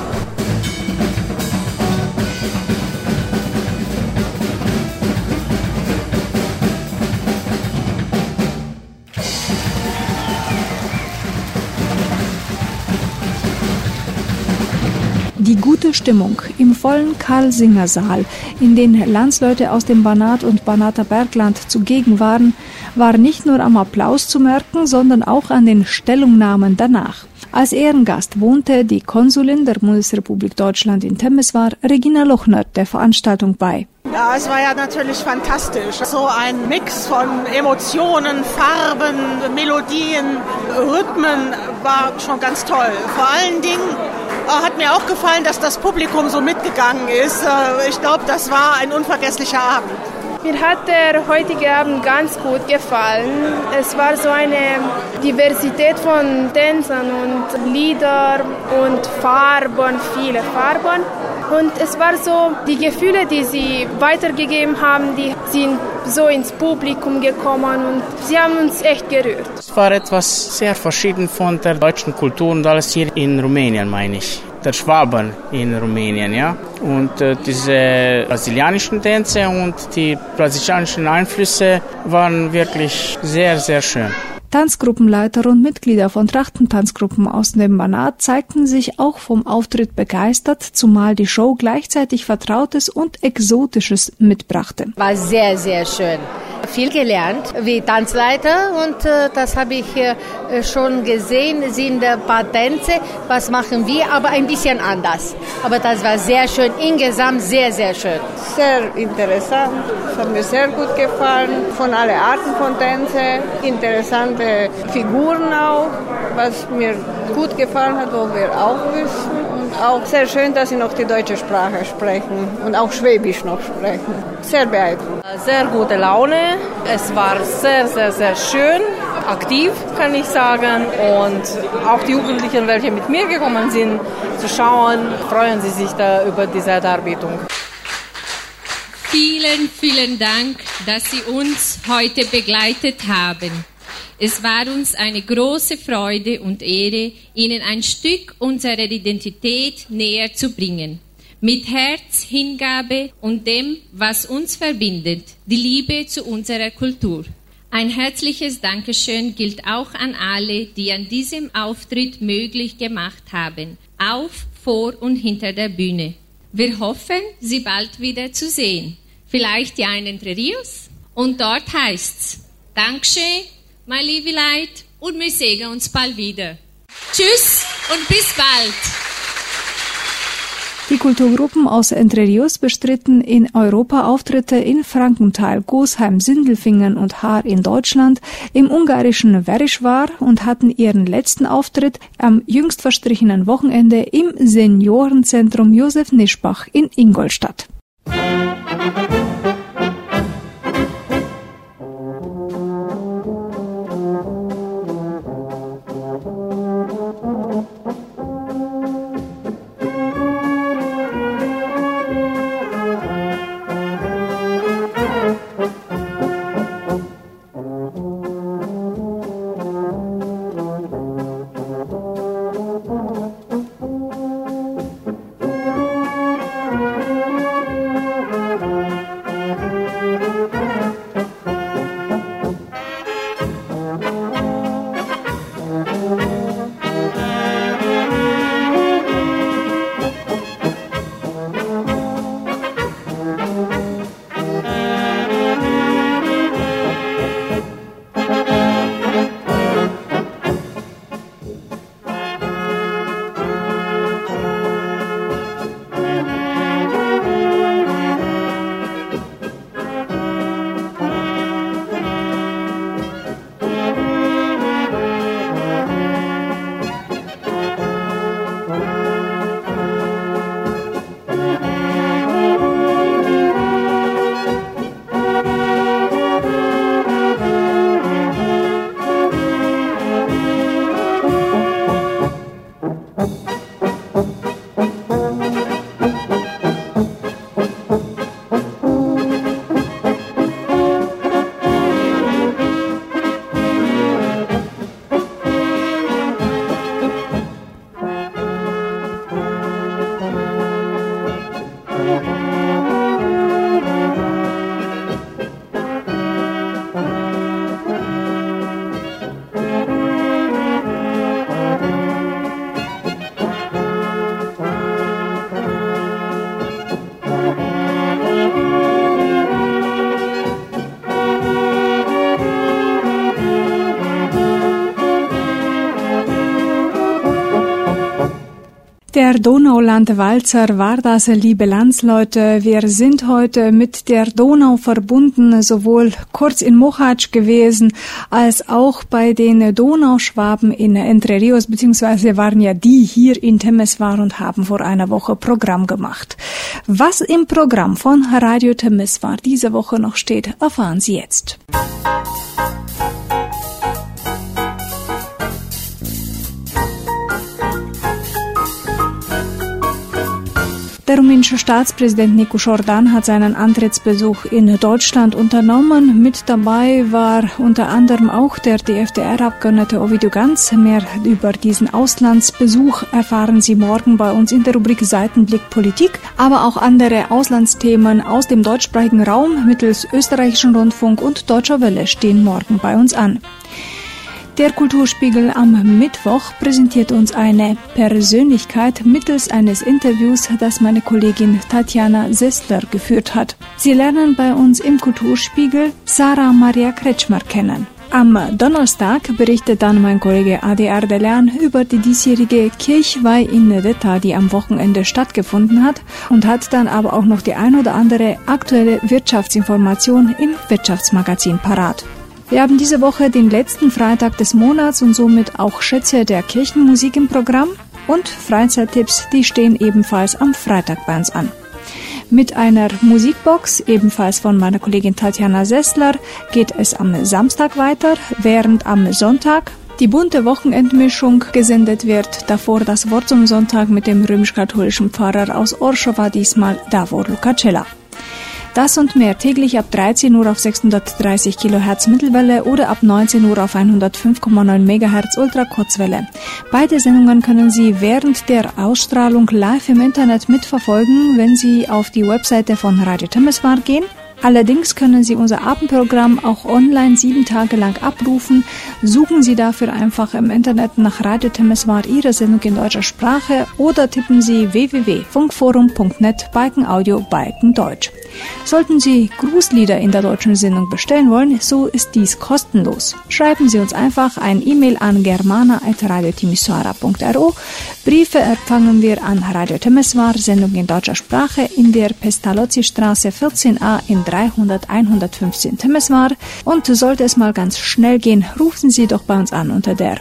Die gute Stimmung im vollen Karl-Singer-Saal, in den Landsleute aus dem Banat und Banater Bergland zugegen waren, war nicht nur am Applaus zu merken, sondern auch an den Stellungnahmen danach. Als Ehrengast wohnte die Konsulin der Bundesrepublik Deutschland in Temeswar, Regina Lochner, der Veranstaltung bei. Ja, es war ja natürlich fantastisch. So ein Mix von Emotionen, Farben, Melodien, Rhythmen war schon ganz toll. Vor allen Dingen hat mir auch gefallen, dass das Publikum so mitgegangen ist. Ich glaube, das war ein unvergesslicher Abend. Mir hat der heutige Abend ganz gut gefallen. Es war so eine Diversität von Tänzern und Liedern und Farben, viele Farben. Und es war so, die Gefühle, die sie weitergegeben haben, die sind so ins Publikum gekommen und sie haben uns echt gerührt. Es war etwas sehr verschieden von der deutschen Kultur und alles hier in Rumänien, meine ich. Der Schwaben in Rumänien, ja. Und diese brasilianischen Tänze und die brasilianischen Einflüsse waren wirklich sehr, sehr schön. Tanzgruppenleiter und Mitglieder von Trachtentanzgruppen aus dem Banat zeigten sich auch vom Auftritt begeistert, zumal die Show gleichzeitig Vertrautes und Exotisches mitbrachte. War sehr, sehr schön. Viel gelernt wie Tanzleiter und das habe ich schon gesehen, sind ein paar Tänze, was machen wir, aber ein bisschen anders. Aber das war sehr schön, insgesamt sehr, sehr schön. Sehr interessant, es hat mir sehr gut gefallen, von allen Arten von Tänzen, interessante Figuren auch, was mir gut gefallen hat, wo wir auch wissen. Und auch sehr schön, dass sie noch die deutsche Sprache sprechen und auch Schwäbisch noch sprechen. Sehr beeindruckend. Sehr gute Laune. Es war sehr, sehr, sehr schön, aktiv, kann ich sagen. Und auch die Jugendlichen, welche mit mir gekommen sind, zu schauen, freuen sie sich da über diese Darbietung. Vielen, vielen Dank, dass Sie uns heute begleitet haben. Es war uns eine große Freude und Ehre, Ihnen ein Stück unserer Identität näher zu bringen. Mit Herz, Hingabe und dem, was uns verbindet, die Liebe zu unserer Kultur. Ein herzliches Dankeschön gilt auch an alle, die an diesem Auftritt möglich gemacht haben, auf, vor und hinter der Bühne. Wir hoffen, Sie bald wieder zu sehen. Vielleicht ja in Entre Rios. Und dort heißt's: Dankeschön, meine liebe Leute, und wir sehen uns bald wieder. Tschüss und bis bald. Die Kulturgruppen aus Entre Rios bestritten in Europa Auftritte in Frankenthal, Gosheim, Sindelfingen und Haar in Deutschland, im ungarischen Verișvar und hatten ihren letzten Auftritt am jüngst verstrichenen Wochenende im Seniorenzentrum Josef Nischbach in Ingolstadt. Der Donauland-Walzer war das, liebe Landsleute. Wir sind heute mit der Donau verbunden, sowohl kurz in Mohács gewesen, als auch bei den Donauschwaben in Entre Rios, beziehungsweise waren ja die hier in Temeswar und haben vor einer Woche Programm gemacht. Was im Programm von Radio Temeswar diese Woche noch steht, erfahren Sie jetzt. Der rumänische Staatspräsident Nicu Jordan hat seinen Antrittsbesuch in Deutschland unternommen. Mit dabei war unter anderem auch der DFDR-Abgeordnete Ovidiu Ganz. Mehr über diesen Auslandsbesuch erfahren Sie morgen bei uns in der Rubrik Seitenblick Politik. Aber auch andere Auslandsthemen aus dem deutschsprachigen Raum mittels österreichischen Rundfunk und Deutscher Welle stehen morgen bei uns an. Der Kulturspiegel am Mittwoch präsentiert uns eine Persönlichkeit mittels eines Interviews, das meine Kollegin Tatjana Sessler geführt hat. Sie lernen bei uns im Kulturspiegel Sarah Maria Kretschmer kennen. Am Donnerstag berichtet dann mein Kollege Adi Ardelean über die diesjährige Kirchweih in Nedeta, die am Wochenende stattgefunden hat, und hat dann aber auch noch die ein oder andere aktuelle Wirtschaftsinformation im Wirtschaftsmagazin parat. Wir haben diese Woche den letzten Freitag des Monats und somit auch Schätze der Kirchenmusik im Programm und Freizeittipps, die stehen ebenfalls am Freitag bei uns an. Mit einer Musikbox, ebenfalls von meiner Kollegin Tatjana Sessler, geht es am Samstag weiter, während am Sonntag die bunte Wochenendmischung gesendet wird, davor das Wort zum Sonntag mit dem römisch-katholischen Pfarrer aus Orschova, diesmal Davor Lucacella. Das und mehr täglich ab 13 Uhr auf 630 kHz Mittelwelle oder ab 19 Uhr auf 105,9 MHz Ultrakurzwelle. Beide Sendungen können Sie während der Ausstrahlung live im Internet mitverfolgen, wenn Sie auf die Webseite von Radio Temeswar gehen. Allerdings können Sie unser Abendprogramm auch online 7 Tage lang abrufen. Suchen Sie dafür einfach im Internet nach Radio Temeswar Ihre Sendung in deutscher Sprache oder tippen Sie www.funkforum.net/Audio/Deutsch. Sollten Sie Grußlieder in der deutschen Sendung bestellen wollen, so ist dies kostenlos. Schreiben Sie uns einfach ein E-Mail an germana@radiotimisoara.ro. Briefe empfangen wir an Radio Temeswar, Sendung in deutscher Sprache, in der Pestalozzi-Straße 14a in 300-115 Temeswar. Und sollte es mal ganz schnell gehen, rufen Sie doch bei uns an unter der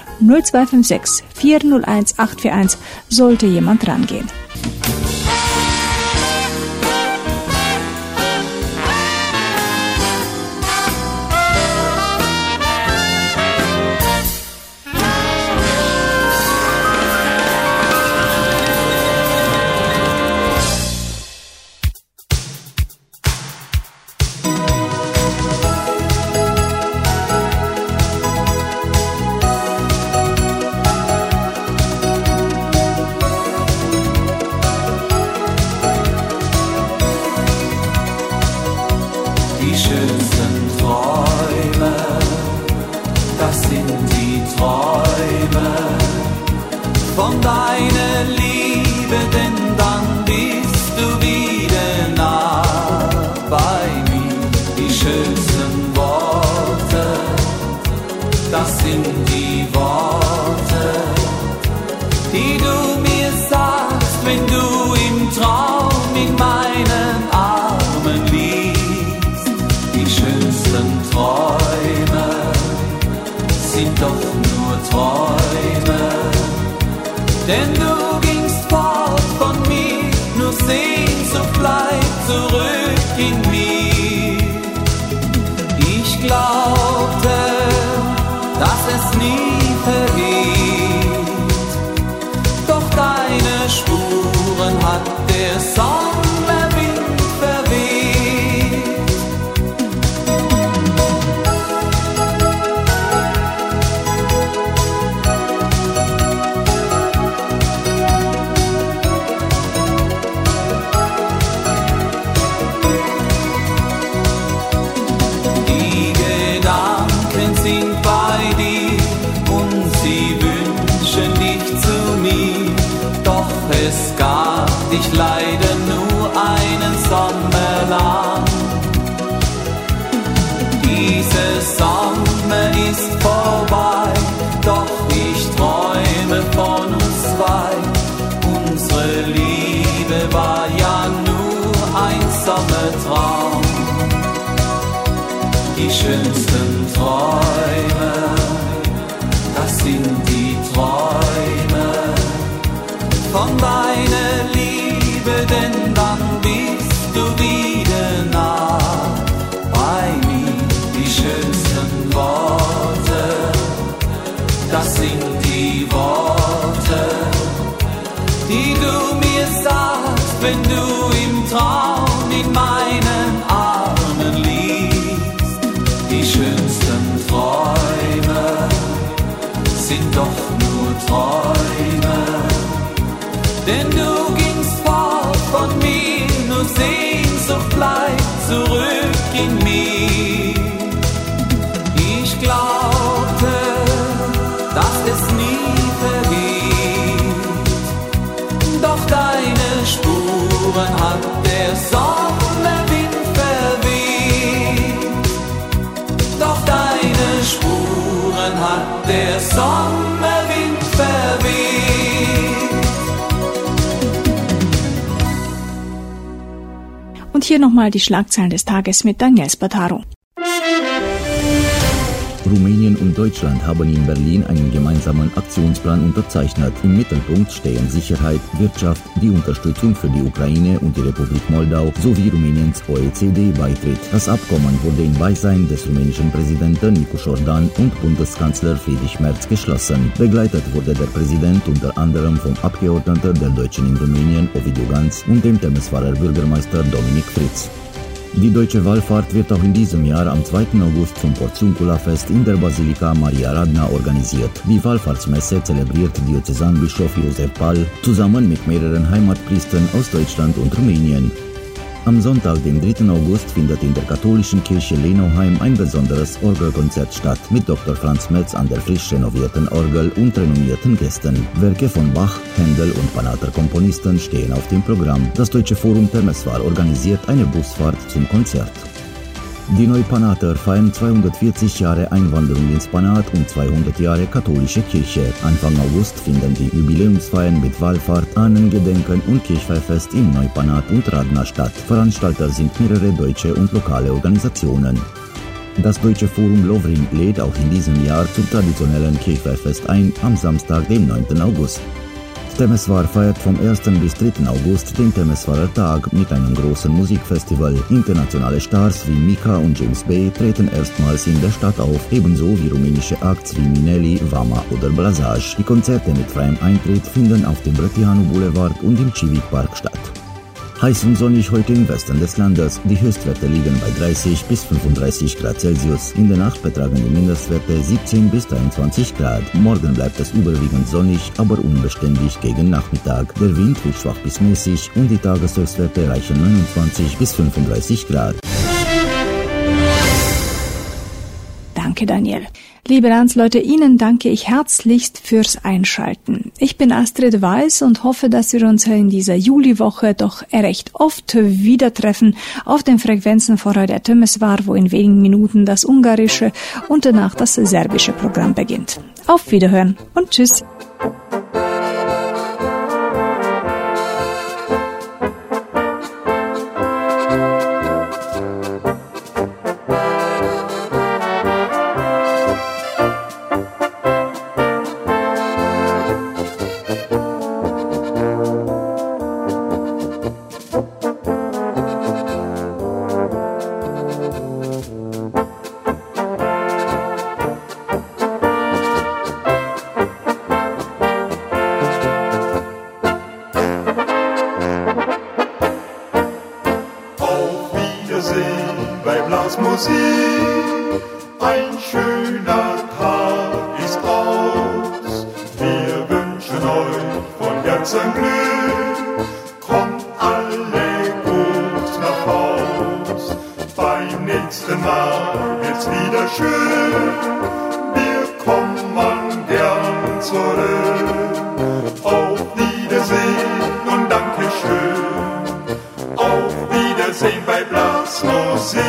0256 401 841, sollte jemand rangehen. Die schönsten Träume. Spuren hat der Sommerwind verweht. Doch deine Spuren hat der Sommerwind verweht. Und hier nochmal die Schlagzeilen des Tages mit Daniel Spataro. Rumänien und Deutschland haben in Berlin einen gemeinsamen Aktionsplan unterzeichnet. Im Mittelpunkt stehen Sicherheit, Wirtschaft, die Unterstützung für die Ukraine und die Republik Moldau sowie Rumäniens OECD-Beitritt. Das Abkommen wurde im Beisein des rumänischen Präsidenten Nicu Șordan und Bundeskanzler Friedrich Merz geschlossen. Begleitet wurde der Präsident unter anderem vom Abgeordneten der Deutschen in Rumänien Ovidiu Ganz und dem Temeswarer Bürgermeister Dominik Fritz. Die deutsche Wallfahrt wird auch in diesem Jahr am 2. August zum Porțiuncula-Fest in der Basilika Maria Radna organisiert. Die Wallfahrtsmesse zelebriert Diözesanbischof Josef Pall zusammen mit mehreren Heimatpriestern aus Deutschland und Rumänien. Am Sonntag, dem 3. August, findet in der katholischen Kirche Lenauheim ein besonderes Orgelkonzert statt mit Dr. Franz Metz an der frisch renovierten Orgel und renommierten Gästen. Werke von Bach, Händel und Panater-Komponisten stehen auf dem Programm. Das Deutsche Forum Temeswar organisiert eine Busfahrt zum Konzert. Die Neupanater feiern 240 Jahre Einwanderung ins Banat und 200 Jahre katholische Kirche. Anfang August finden die Jubiläumsfeiern mit Wallfahrt, Ahnengedenken und Kirchweihfest im Neupanat und Radna statt. Veranstalter sind mehrere deutsche und lokale Organisationen. Das Deutsche Forum Lovrin lädt auch in diesem Jahr zum traditionellen Kirchweihfest ein, am Samstag, dem 9. August. Temeswar feiert vom 1. bis 3. August den Temeswarer Tag mit einem großen Musikfestival. Internationale Stars wie Mika und James Bay treten erstmals in der Stadt auf, ebenso wie rumänische Acts wie Minelli, Vama oder Blazaj. Die Konzerte mit freiem Eintritt finden auf dem Brătianu Boulevard und im Civic Park statt. Heiß und sonnig heute im Westen des Landes. Die Höchstwerte liegen bei 30 bis 35 Grad Celsius. In der Nacht betragen die Mindestwerte 17 bis 23 Grad. Morgen bleibt es überwiegend sonnig, aber unbeständig gegen Nachmittag. Der Wind wird schwach bis mäßig und die Tageshöchstwerte reichen 29 bis 35 Grad. Danke, Daniel. Liebe Landsleute, Ihnen danke ich herzlichst fürs Einschalten. Ich bin Astrid Weiß und hoffe, dass wir uns in dieser Juliwoche doch recht oft wieder treffen auf den Frequenzen von Radio Temeswar, wo in wenigen Minuten das ungarische und danach das serbische Programm beginnt. Auf Wiederhören und tschüss. Ein schöner Tag ist aus. Wir wünschen euch von Herzen Glück. Kommt alle gut nach Haus. Beim nächsten Mal wird's wieder schön. Wir kommen gern zurück. Auf Wiedersehen und Dankeschön. Auf Wiedersehen bei Blasmusik.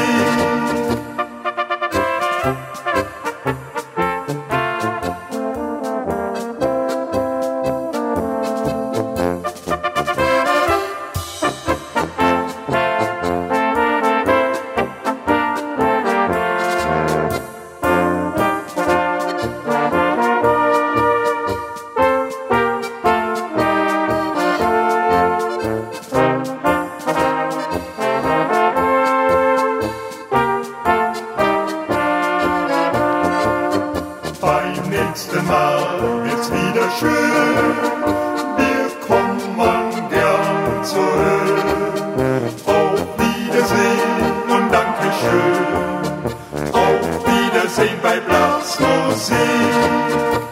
Nächsten Mal wird's wieder schön. Wir kommen gern zurück. Auf Wiedersehen und Dankeschön. Auf Wiedersehen bei Blasmusik.